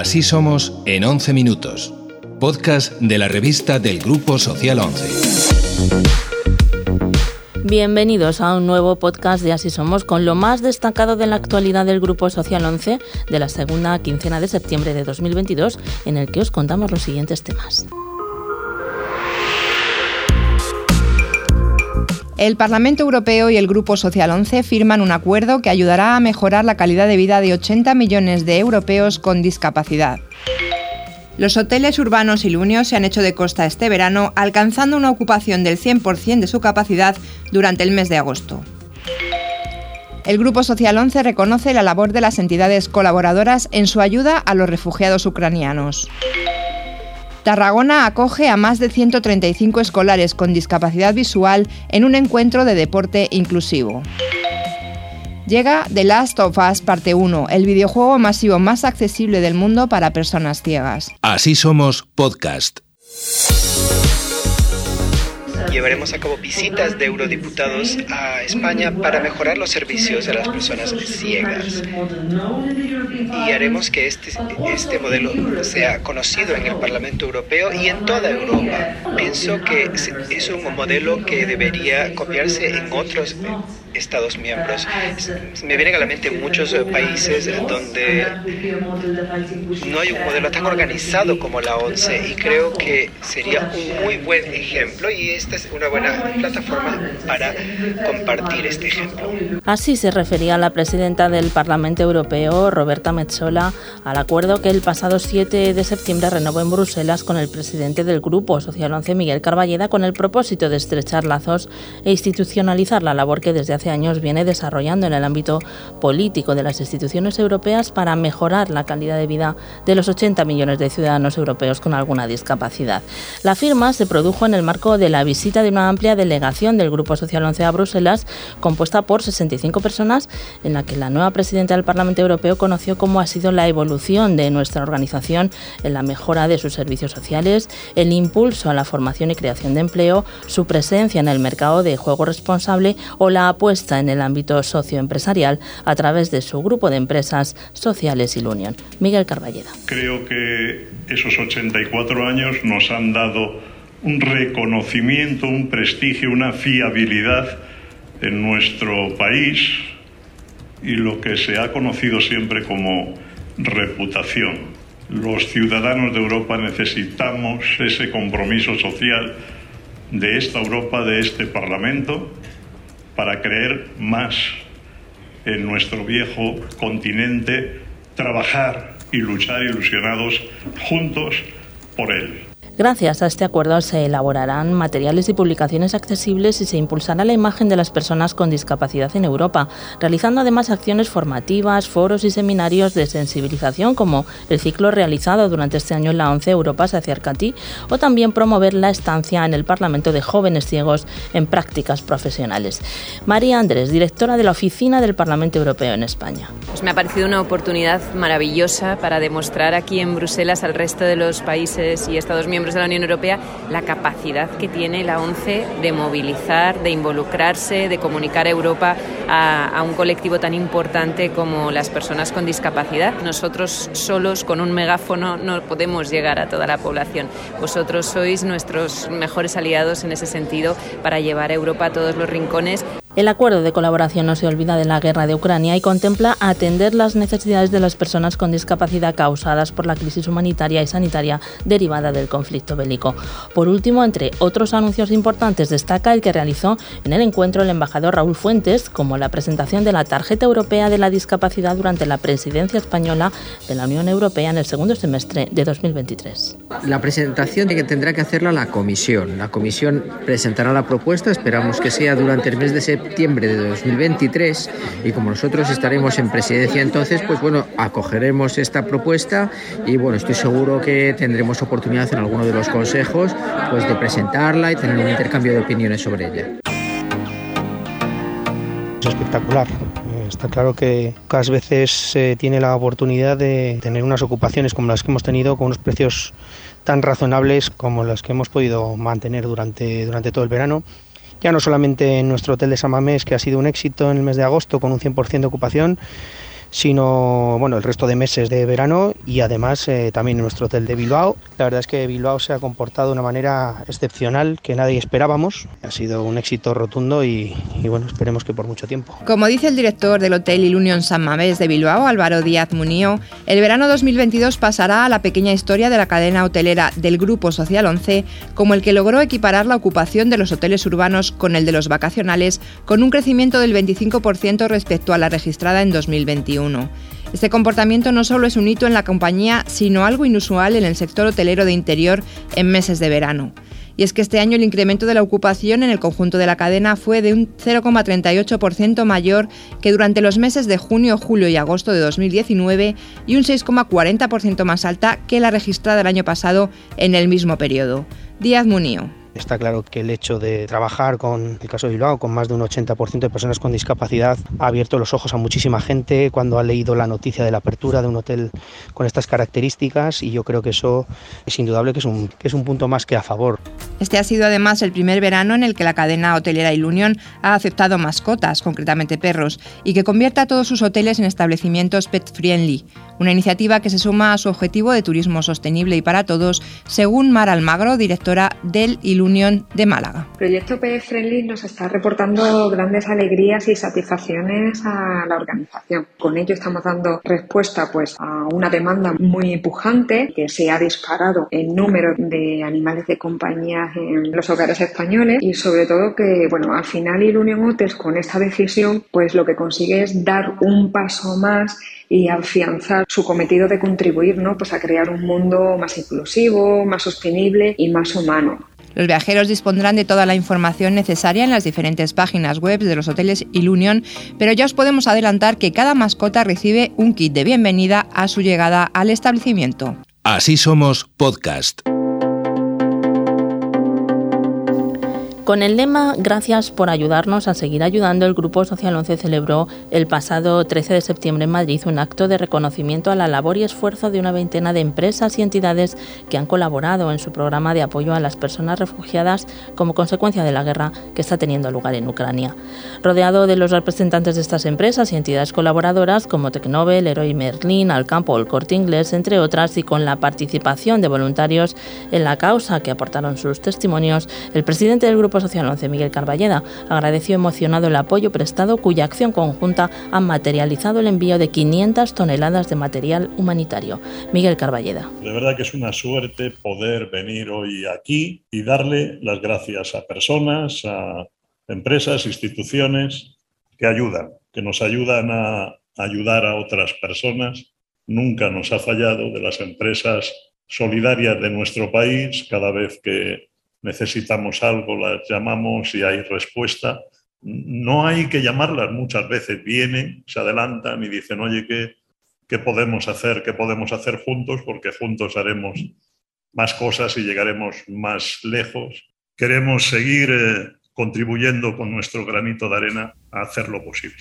Así somos en 11 minutos. Podcast de la revista del Grupo Social 11. Bienvenidos a un nuevo podcast de Así Somos con lo más destacado de la actualidad del Grupo Social 11 de la segunda quincena de septiembre de 2022, en el que os contamos los siguientes temas. El Parlamento Europeo y el Grupo Social 11 firman un acuerdo que ayudará a mejorar la calidad de vida de 80 millones de europeos con discapacidad. Los hoteles urbanos Ilunio se han hecho de costa este verano, alcanzando una ocupación del 100% de su capacidad durante el mes de agosto. El Grupo Social 11 reconoce la labor de las entidades colaboradoras en su ayuda a los refugiados ucranianos. Tarragona acoge a más de 135 escolares con discapacidad visual en un encuentro de deporte inclusivo. Llega The Last of Us Parte 1, el videojuego masivo más accesible del mundo para personas ciegas. Así Somos Podcast. Llevaremos a cabo visitas de eurodiputados a España para mejorar los servicios a las personas ciegas. Y haremos que este modelo sea conocido en el Parlamento Europeo y en toda Europa. Pienso que es un modelo que debería copiarse en otros Estados miembros. Me vienen a la mente muchos países donde no hay un modelo tan organizado como la ONCE, y creo que sería un muy buen ejemplo, y esta es una buena plataforma para compartir este ejemplo. Así se refería la presidenta del Parlamento Europeo, Roberta Metsola, al acuerdo que el pasado 7 de septiembre renovó en Bruselas con el presidente del Grupo Social 11, Miguel Carballeda, con el propósito de estrechar lazos e institucionalizar la labor que desde hace años viene desarrollando en el ámbito político de las instituciones europeas para mejorar la calidad de vida de los 80 millones de ciudadanos europeos con alguna discapacidad. La firma se produjo en el marco de la visita de una amplia delegación del Grupo Social 11 a Bruselas, compuesta por 65 personas, en la que la nueva presidenta del Parlamento Europeo conoció cómo ha sido la evolución de nuestra organización en la mejora de sus servicios sociales, el impulso a la formación y creación de empleo, su presencia en el mercado de juego responsable o la apuesta en el ámbito socioempresarial a través de su grupo de empresas sociales Ilunion. Miguel Carballeda. Creo que esos 84 años nos han dado un reconocimiento, un prestigio, una fiabilidad en nuestro país y lo que se ha conocido siempre como reputación. Los ciudadanos de Europa necesitamos ese compromiso social de esta Europa, de este Parlamento, para creer más en nuestro viejo continente, trabajar y luchar ilusionados juntos por él. Gracias a este acuerdo se elaborarán materiales y publicaciones accesibles y se impulsará la imagen de las personas con discapacidad en Europa, realizando además acciones formativas, foros y seminarios de sensibilización, como el ciclo realizado durante este año en la ONCE Europa se acerca a ti, o también promover la estancia en el Parlamento de jóvenes ciegos en prácticas profesionales. María Andrés, directora de la Oficina del Parlamento Europeo en España. Pues me ha parecido una oportunidad maravillosa para demostrar aquí en Bruselas al resto de los países y Estados miembros de la Unión Europea la capacidad que tiene la ONCE de movilizar, de involucrarse, de comunicar a Europa a un colectivo tan importante como las personas con discapacidad. Nosotros solos con un megáfono no podemos llegar a toda la población. Vosotros sois nuestros mejores aliados en ese sentido para llevar a Europa a todos los rincones. El acuerdo de colaboración no se olvida de la guerra de Ucrania y contempla atender las necesidades de las personas con discapacidad causadas por la crisis humanitaria y sanitaria derivada del conflicto bélico. Por último, entre otros anuncios importantes, destaca el que realizó en el encuentro el embajador Raúl Fuentes, como la presentación de la Tarjeta Europea de la Discapacidad durante la presidencia española de la Unión Europea en el segundo semestre de 2023. La presentación tendrá que hacerla la Comisión. La Comisión presentará la propuesta, esperamos que sea durante el mes de septiembre de 2023, y como nosotros estaremos en presidencia entonces, pues bueno, acogeremos esta propuesta y bueno, estoy seguro que tendremos oportunidad en alguno de los consejos pues de presentarla y tener un intercambio de opiniones sobre ella. Es espectacular. Está claro que pocas veces se tiene la oportunidad de tener unas ocupaciones como las que hemos tenido, con unos precios tan razonables como las que hemos podido mantener durante todo el verano. Ya no solamente en nuestro hotel de San Mamés, que ha sido un éxito en el mes de agosto con un 100% de ocupación, sino el resto de meses de verano y además también en nuestro hotel de Bilbao. La verdad es que Bilbao se ha comportado de una manera excepcional que nadie esperábamos. Ha sido un éxito rotundo y esperemos que por mucho tiempo. Como dice el director del Hotel Ilunion San Mamés de Bilbao, Álvaro Díaz Munío, el verano 2022 pasará a la pequeña historia de la cadena hotelera del Grupo Social 11 como el que logró equiparar la ocupación de los hoteles urbanos con el de los vacacionales, con un crecimiento del 25% respecto a la registrada en 2021. Este comportamiento no solo es un hito en la compañía, sino algo inusual en el sector hotelero de interior en meses de verano. Y es que este año el incremento de la ocupación en el conjunto de la cadena fue de un 0,38% mayor que durante los meses de junio, julio y agosto de 2019 y un 6,40% más alta que la registrada el año pasado en el mismo periodo. Díaz Munío. Está claro que el hecho de trabajar con el caso de Bilbao, con más de un 80% de personas con discapacidad, ha abierto los ojos a muchísima gente cuando ha leído la noticia de la apertura de un hotel con estas características, y yo creo que eso es indudable que es un punto más que a favor. Este ha sido además el primer verano en el que la cadena hotelera Ilunion ha aceptado mascotas, concretamente perros, y que convierte a todos sus hoteles en establecimientos pet friendly, una iniciativa que se suma a su objetivo de turismo sostenible y para todos, según Mar Almagro, directora del Ilunion de Málaga. El proyecto Pet Friendly nos está reportando grandes alegrías y satisfacciones a la organización. Con ello estamos dando respuesta a una demanda muy pujante que se ha disparado en número de animales de compañía en los hogares españoles, y sobre todo que al final Ilunion Hotels con esta decisión lo que consigue es dar un paso más y afianzar su cometido de contribuir a crear un mundo más inclusivo, más sostenible y más humano. Los viajeros dispondrán de toda la información necesaria en las diferentes páginas web de los hoteles Ilunion, pero ya os podemos adelantar que cada mascota recibe un kit de bienvenida a su llegada al establecimiento. Así Somos Podcast. Con el lema "Gracias por ayudarnos a seguir ayudando", el Grupo Social 11 celebró el pasado 13 de septiembre en Madrid un acto de reconocimiento a la labor y esfuerzo de una veintena de empresas y entidades que han colaborado en su programa de apoyo a las personas refugiadas como consecuencia de la guerra que está teniendo lugar en Ucrania. Rodeado de los representantes de estas empresas y entidades colaboradoras como Tecnobel, Leroy Merlin, Alcampo o el Corte Inglés, entre otras, y con la participación de voluntarios en la causa que aportaron sus testimonios, el presidente del Grupo Social 11, Miguel Carballeda, agradeció emocionado el apoyo prestado, cuya acción conjunta ha materializado el envío de 500 toneladas de material humanitario. Miguel Carballeda. De verdad que es una suerte poder venir hoy aquí y darle las gracias a personas, a empresas, instituciones que ayudan, que nos ayudan a ayudar a otras personas. Nunca nos ha fallado, de las empresas solidarias de nuestro país. Cada vez que necesitamos algo, las llamamos y hay respuesta. No hay que llamarlas muchas veces, vienen, se adelantan y dicen: oye, ¿qué podemos hacer? ¿Qué podemos hacer juntos? Porque juntos haremos más cosas y llegaremos más lejos. Queremos seguir contribuyendo con nuestro granito de arena a hacer lo posible.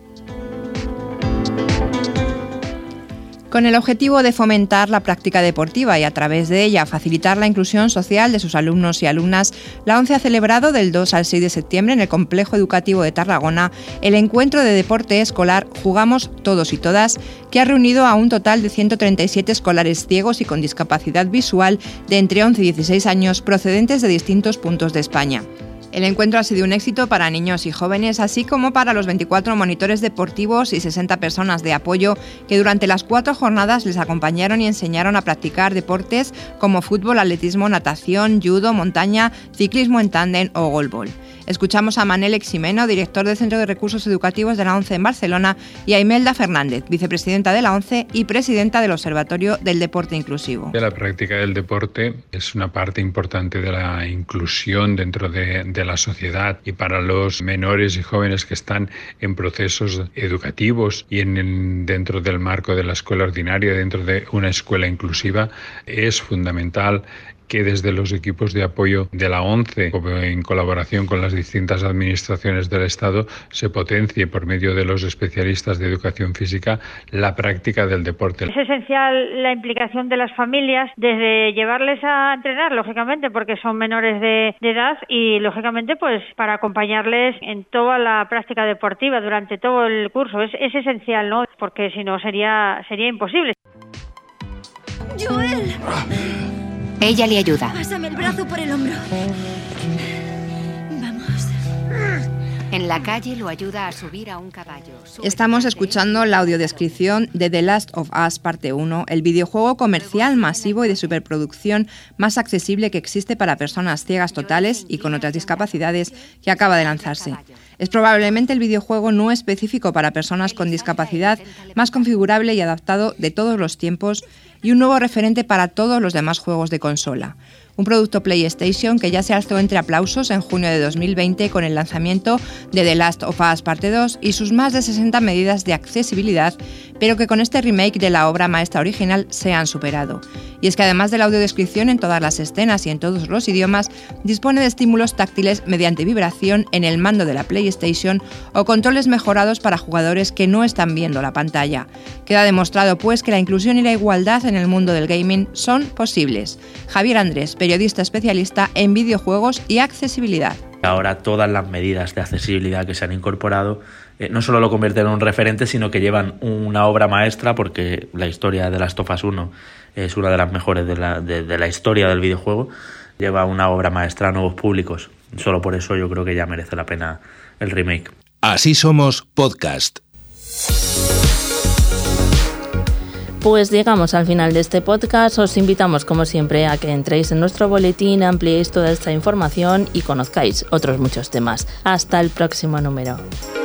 Con el objetivo de fomentar la práctica deportiva y a través de ella facilitar la inclusión social de sus alumnos y alumnas, la ONCE ha celebrado del 2 al 6 de septiembre en el Complejo Educativo de Tarragona el encuentro de deporte escolar Jugamos Todos y Todas, que ha reunido a un total de 137 escolares ciegos y con discapacidad visual de entre 11 y 16 años procedentes de distintos puntos de España. El encuentro ha sido un éxito para niños y jóvenes, así como para los 24 monitores deportivos y 60 personas de apoyo que durante las 4 jornadas les acompañaron y enseñaron a practicar deportes como fútbol, atletismo, natación, judo, montaña, ciclismo en tándem o golbol. Escuchamos a Manel Eximeno, director del Centro de Recursos Educativos de la ONCE en Barcelona, y a Imelda Fernández, vicepresidenta de la ONCE y presidenta del Observatorio del Deporte Inclusivo. La práctica del deporte es una parte importante de la inclusión dentro de la sociedad, y para los menores y jóvenes que están en procesos educativos y dentro del marco de la escuela ordinaria, dentro de una escuela inclusiva, es fundamental que desde los equipos de apoyo de la ONCE, en colaboración con las distintas administraciones del Estado, se potencie por medio de los especialistas de educación física la práctica del deporte. Es esencial la implicación de las familias, desde llevarles a entrenar, lógicamente, porque son menores de edad, y lógicamente pues para acompañarles en toda la práctica deportiva durante todo el curso. Es esencial, ¿no? Porque si no sería imposible. ¡Joel! Ella le ayuda. Pásame el brazo por el hombro. Vamos. En la calle lo ayuda a subir a un caballo. Estamos escuchando la audiodescripción de The Last of Us Parte 1, el videojuego comercial masivo y de superproducción más accesible que existe para personas ciegas totales y con otras discapacidades, que acaba de lanzarse. Es probablemente el videojuego no específico para personas con discapacidad más configurable y adaptado de todos los tiempos, y un nuevo referente para todos los demás juegos de consola. Un producto PlayStation que ya se alzó entre aplausos en junio de 2020 con el lanzamiento de The Last of Us Parte 2 y sus más de 60 medidas de accesibilidad, pero que con este remake de la obra maestra original se han superado. Y es que además de la audiodescripción en todas las escenas y en todos los idiomas, dispone de estímulos táctiles mediante vibración en el mando de la PlayStation o controles mejorados para jugadores que no están viendo la pantalla. Queda demostrado pues que la inclusión y la igualdad en el mundo del gaming son posibles. Javier Andrés, periodista especialista en videojuegos y accesibilidad. Ahora todas las medidas de accesibilidad que se han incorporado no solo lo convierten en un referente, sino que llevan una obra maestra, porque la historia de Last of Us 1 es una de las mejores de la historia del videojuego. Lleva una obra maestra a nuevos públicos. Solo por eso yo creo que ya merece la pena el remake. Así Somos Podcast. Pues llegamos al final de este podcast. Os invitamos, como siempre, a que entréis en nuestro boletín, ampliéis toda esta información y conozcáis otros muchos temas. Hasta el próximo número.